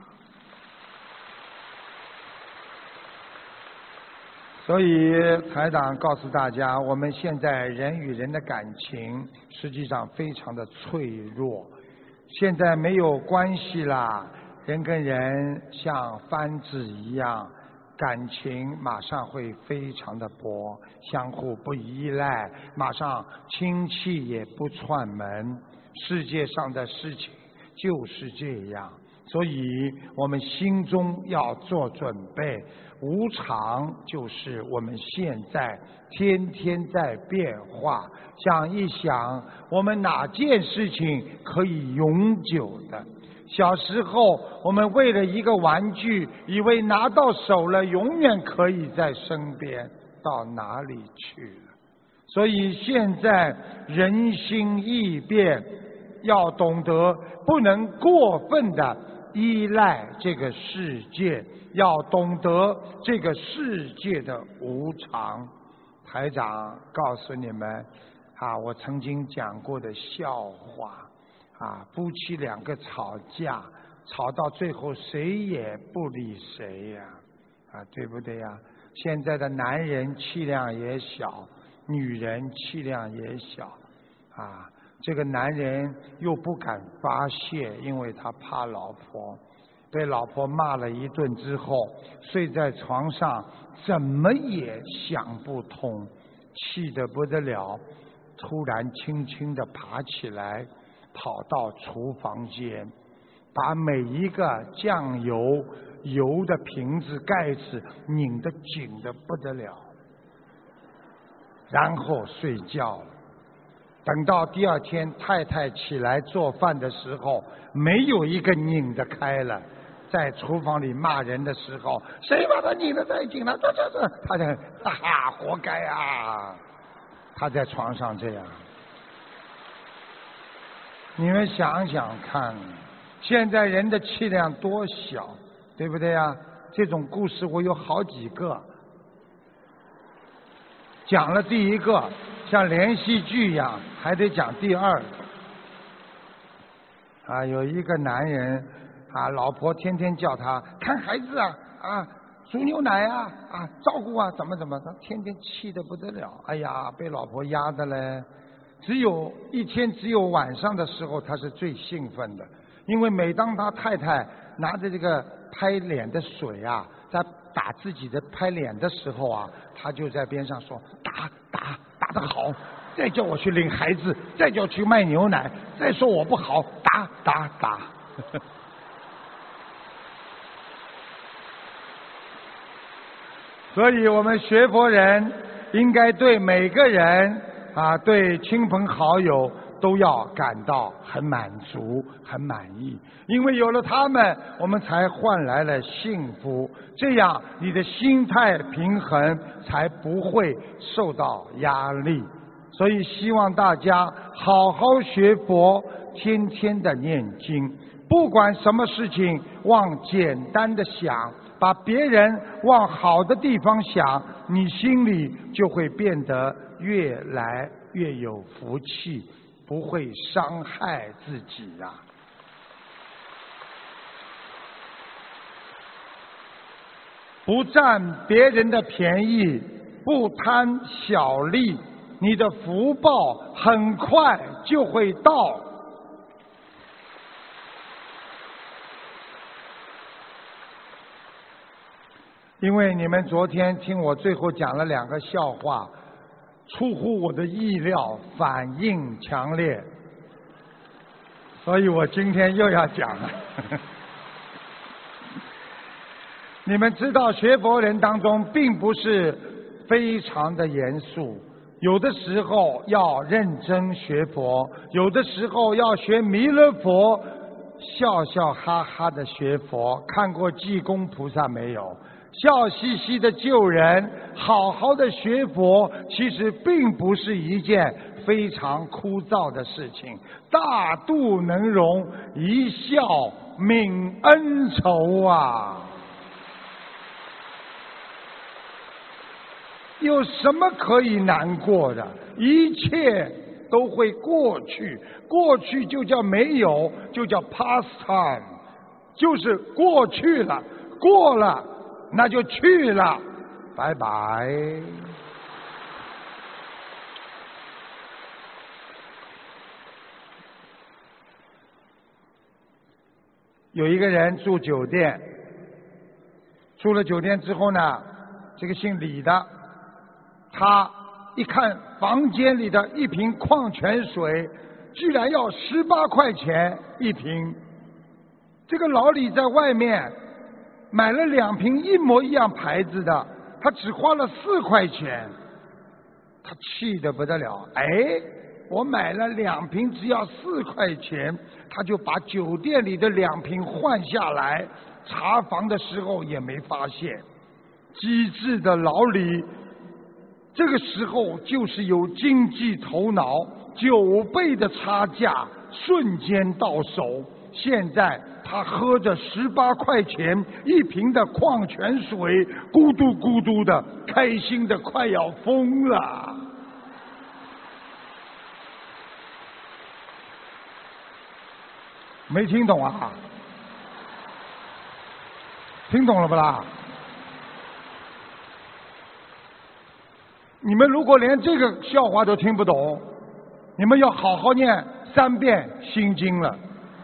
所以台长告诉大家，我们现在人与人的感情实际上非常的脆弱。现在没有关系啦，人跟人像帆子一样，感情马上会非常的薄，相互不依赖，马上亲戚也不串门。世界上的事情就是这样，所以我们心中要做准备。无常就是我们现在天天在变化。想一想，我们哪件事情可以永久的？小时候我们为了一个玩具，以为拿到手了永远可以在身边，到哪里去了？所以现在人心易变，要懂得不能过分的依赖这个世界，要懂得这个世界的无常。台长告诉你们我曾经讲过的笑话夫妻2个吵架，吵到最后谁也不理谁呀对不对呀？现在的男人气量也小， 女人气量也小，啊，这个男人又不敢发泄，因为他怕老婆，被老婆骂了一顿之后，睡在床上怎么也想不通，气得不得了，突然轻轻地爬起来，跑到厨房间，把每一个酱油的瓶子盖子拧得紧得不得了，然后睡觉了。等到第二天太太起来做饭的时候，没有一个拧得开了。在厨房里骂人的时候，谁把他拧得太紧了？这，他就哈哈，活该啊！他在床上这样，你们想想看，现在人的气量多小，对不对啊？这种故事我有好几个，讲了第一个像连续剧一样，还得讲第二个。啊，有一个男人啊，老婆天天叫他看孩子啊，煮牛奶啊，照顾啊，怎么，他天天气得不得了。哎呀，被老婆压的嘞。一天只有晚上的时候他是最兴奋的，因为每当他太太拿着这个拍脸的水啊，在打自己的拍脸的时候啊，他就在边上说打得好，再叫我去领孩子，再叫我去卖牛奶，再说我不好，打。所以我们学佛人应该对每个人啊，对亲朋好友都要感到很满足、很满意，因为有了他们，我们才换来了幸福。这样你的心态平衡，才不会受到压力。所以希望大家好好学佛，天天的念经，不管什么事情，往简单的想，把别人往好的地方想，你心里就会变得越来越有福气，不会伤害自己啊。不占别人的便宜，不贪小利，你的福报很快就会到。因为你们昨天听我最后讲了2个笑话，出乎我的意料，反应强烈，所以我今天又要讲了。你们知道学佛人当中并不是非常的严肃，有的时候要认真学佛，有的时候要学弥勒佛，笑笑哈哈的学佛。看过济公菩萨没有？笑嘻嘻的救人，好好的学佛，其实并不是一件非常枯燥的事情。大度能容，一笑泯恩仇啊！有什么可以难过的？一切都会过去，过去就叫没有，就叫 past time， 就是过去了，过了那就去了，拜拜。有一个人住酒店，住了酒店之后呢，这个姓李的，他一看房间里的一瓶矿泉水居然要18块钱一瓶，这个老李在外面买了2瓶一模一样牌子的，他只花了4块钱，他气得不得了。我买了2瓶只要4块钱，他就把酒店里的2瓶换下来，查房的时候也没发现。机智的老李这个时候就是有经济头脑，9倍的差价瞬间到手。现在他喝着18块钱一瓶的矿泉水，咕嘟咕嘟的，开心的快要疯了。没听懂啊？听懂了不啦？ 你们如果连这个笑话都听不懂，你们要好好念3遍心经了。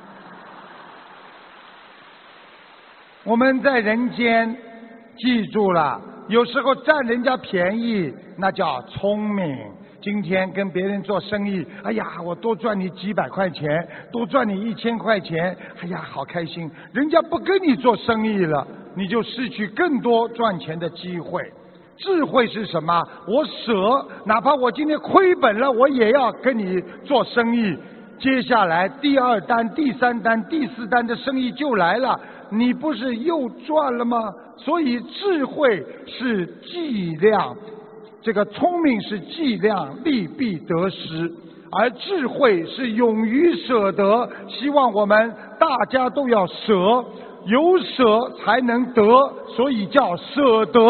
我们在人间记住了，有时候占人家便宜那叫聪明。今天跟别人做生意，哎呀，我多赚你几百块钱，多赚你1000块钱，哎呀，好开心。人家不跟你做生意了，你就失去更多赚钱的机会。智慧是什么？我舍，哪怕我今天亏本了，我也要跟你做生意。接下来第2单、第3单、第4单的生意就来了，你不是又赚了吗？所以智慧是计量，这个聪明是计量，利弊得失，而智慧是勇于舍得。希望我们大家都要舍，有舍才能得，所以叫舍得。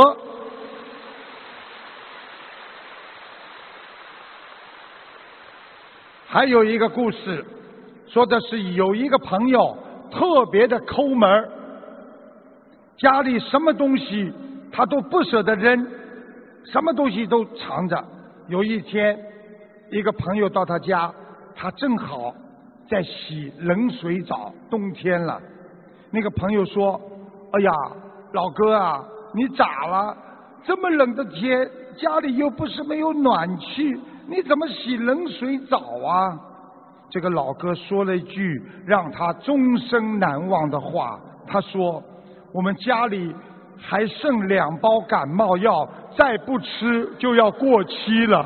还有一个故事，说的是有一个朋友特别的抠门，家里什么东西他都不舍得扔，什么东西都藏着。有一天，一个朋友到他家，他正好在洗冷水澡，冬天了。那个朋友说：“哎呀，老哥啊，你咋了？这么冷的天，家里又不是没有暖气，你怎么洗冷水澡啊？”这个老哥说了一句让他终生难忘的话，他说：“我们家里还剩2包感冒药，再不吃就要过期了。”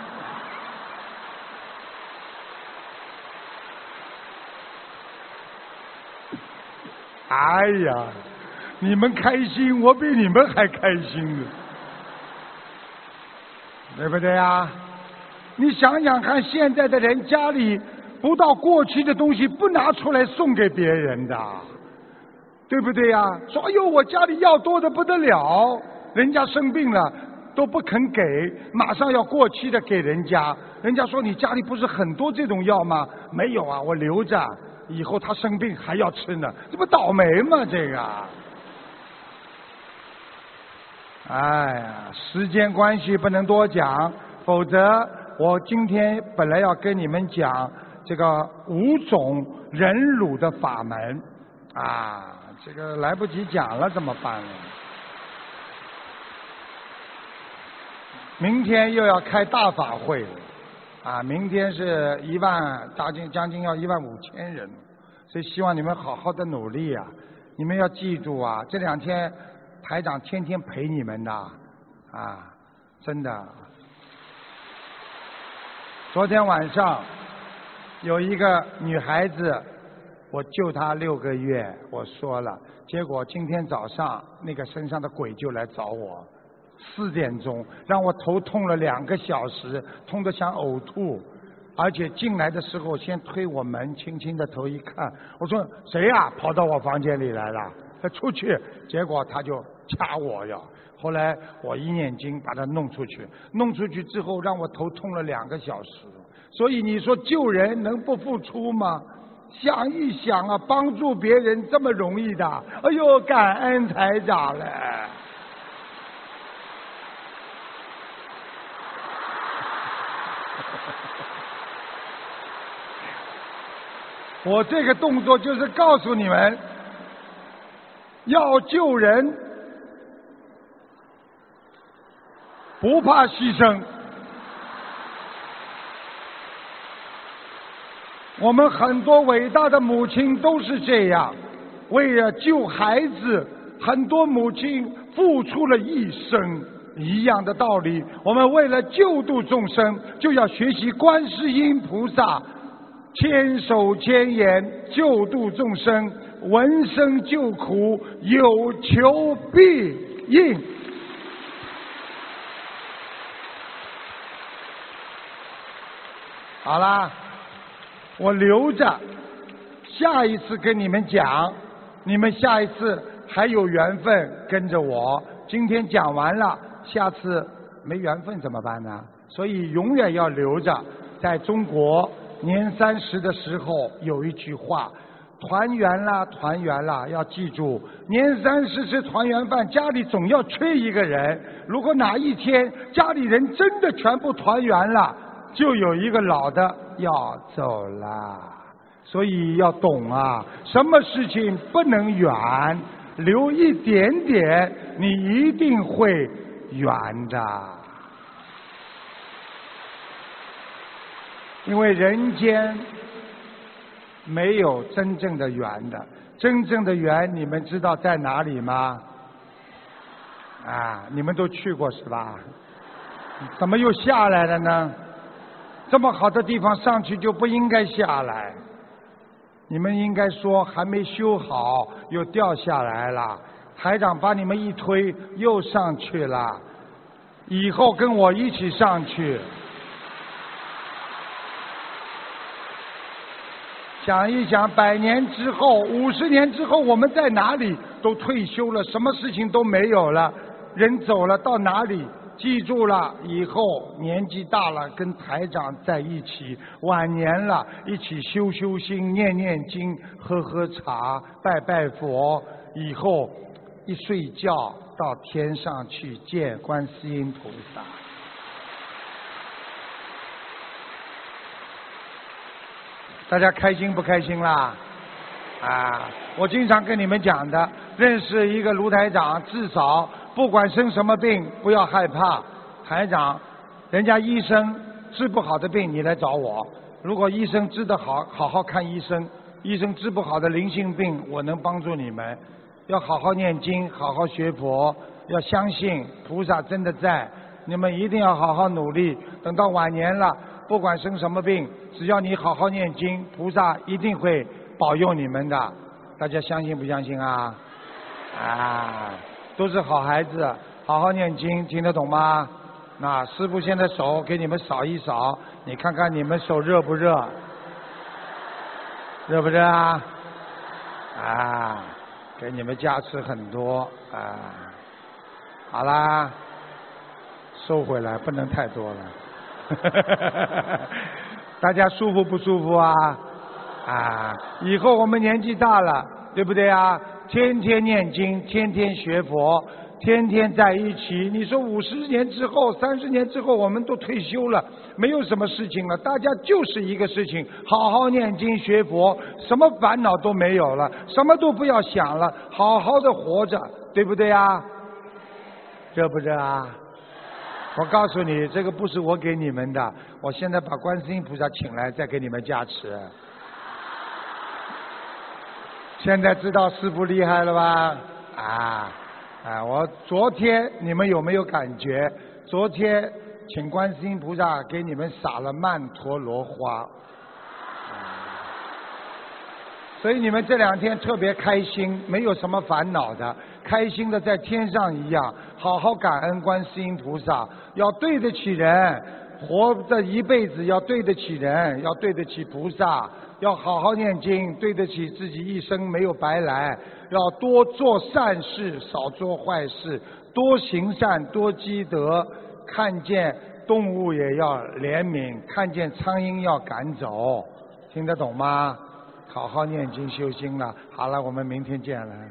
哎呀，你们开心，我比你们还开心呢，对不对啊？你想想看，现在的人家里不到过期的东西不拿出来送给别人的，对不对呀？说哎呦，我家里药多得不得了，人家生病了都不肯给，马上要过期的给人家。人家说你家里不是很多这种药吗？没有啊，我留着，以后他生病还要吃呢，这不倒霉吗？这个。哎呀，时间关系不能多讲，否则我今天本来要跟你们讲这个5种忍辱的法门啊，这个来不及讲了，怎么办呢？明天又要开大法会了啊！明天是将近要15000人，所以希望你们好好的努力啊！你们要记住啊，这2天台长天天陪你们的啊，真的。昨天晚上有一个女孩子，我救她6个月，我说了，结果今天早上那个身上的鬼就来找我，4点钟让我头痛了2个小时，痛得想呕吐，而且进来的时候先推我门，轻轻的头一看，我说谁呀？跑到我房间里来了，他出去，结果他就掐我呀。后来我一念经把他弄出去，弄出去之后让我头痛了2个小时。所以你说救人能不付出吗？想一想啊，帮助别人这么容易的，哎呦，感恩台长了。我这个动作就是告诉你们，要救人不怕牺牲。我们很多伟大的母亲都是这样，为了救孩子，很多母亲付出了一生。一样的道理，我们为了救度众生，就要学习观世音菩萨千手千眼救度众生，闻声救苦，有求必应。好啦，我留着下一次跟你们讲，你们下一次还有缘分跟着我。今天讲完了，下次没缘分怎么办呢？所以永远要留着。在中国年30的时候有一句话， 团圆啦，团圆啦！要记住，年30吃团圆饭，家里总要缺一个人。如果哪一天家里人真的全部团圆了，就有一个老的要走了。所以要懂啊，什么事情不能远，留一点点，你一定会圆的。因为人间没有真正的缘的，真正的缘你们知道在哪里吗？啊，你们都去过是吧？怎么又下来了呢？这么好的地方上去就不应该下来，你们应该说还没修好又掉下来了，台长把你们一推又上去了，以后跟我一起上去。想一想，100年之后、50年之后，我们在哪里？都退休了，什么事情都没有了，人走了，到哪里？记住了，以后年纪大了，跟台长在一起；晚年了，一起修修心、念念经、喝喝茶、拜拜佛。以后一睡觉到天上去见观世音菩萨。大家开心不开心啦？啊，我经常跟你们讲的，认识一个卢台长，至少不管生什么病，不要害怕。台长，人家医生治不好的病，你来找我。如果医生治得好，好好看医生；医生治不好的灵性病，我能帮助你们。要好好念经，好好学佛，要相信菩萨真的在。你们一定要好好努力，等到晚年了，不管生什么病，只要你好好念经，菩萨一定会保佑你们的。大家相信不相信啊？啊，都是好孩子，好好念经，听得懂吗？那师父现在手给你们扫一扫，你看看你们手热不热？热不热啊？啊，给你们加持很多啊。好啦，收回来，不能太多了。大家舒服不舒服啊？啊，以后我们年纪大了，对不对啊？天天念经，天天学佛，天天在一起。你说50年之后、30年之后，我们都退休了，没有什么事情了，大家就是一个事情，好好念经学佛，什么烦恼都没有了，什么都不要想了，好好的活着，对不对啊？热不热啊？我告诉你，这个不是我给你们的，我现在把观世音菩萨请来，再给你们加持。现在知道师父厉害了吧？我昨天你们有没有感觉？昨天请观世音菩萨给你们撒了曼陀罗花，所以你们这2天特别开心，没有什么烦恼的，开心的在天上一样，好好感恩观世音菩萨，要对得起人，活这一辈子要对得起人，要对得起菩萨，要好好念经，对得起自己一生没有白来，要多做善事，少做坏事，多行善，多积德，看见动物也要怜悯，看见苍蝇要赶走，听得懂吗？好好念经修心了。好了，我们明天见了。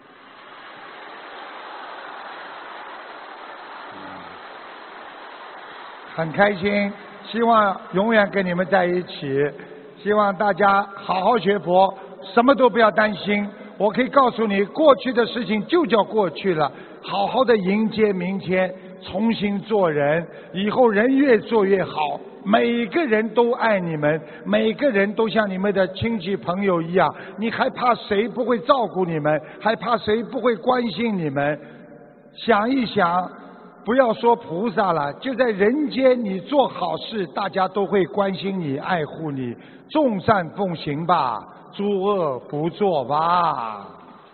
很开心，希望永远跟你们在一起，希望大家好好学佛，什么都不要担心。我可以告诉你，过去的事情就叫过去了，好好的迎接明天，重新做人，以后人越做越好，每个人都爱你们，每个人都像你们的亲戚朋友一样，你还怕谁不会照顾你们，还怕谁不会关心你们？想一想，不要说菩萨了，就在人间你做好事，大家都会关心你，爱护你，众善奉行吧，诸恶不作吧。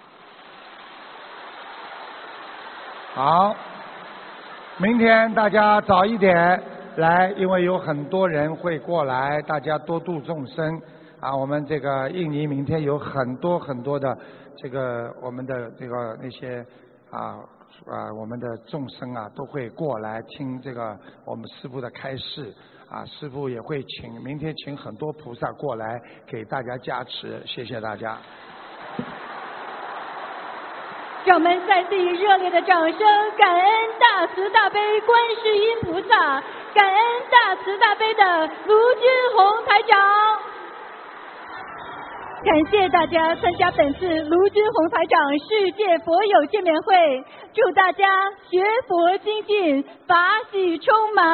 好，明天大家早一点来，因为有很多人会过来，大家多度众生啊。我们这个印尼明天有很多的这个我们的这个那些啊我们的众生啊都会过来听这个我们师父的开示啊，师父也会明天请很多菩萨过来给大家加持，谢谢大家。 让我们再次以热烈的掌声，感恩大慈大悲观世音菩萨，感恩大慈大悲的卢军宏台长。感谢大家参加本次卢军宏台长世界佛友见面会，祝大家学佛精进，法喜充满。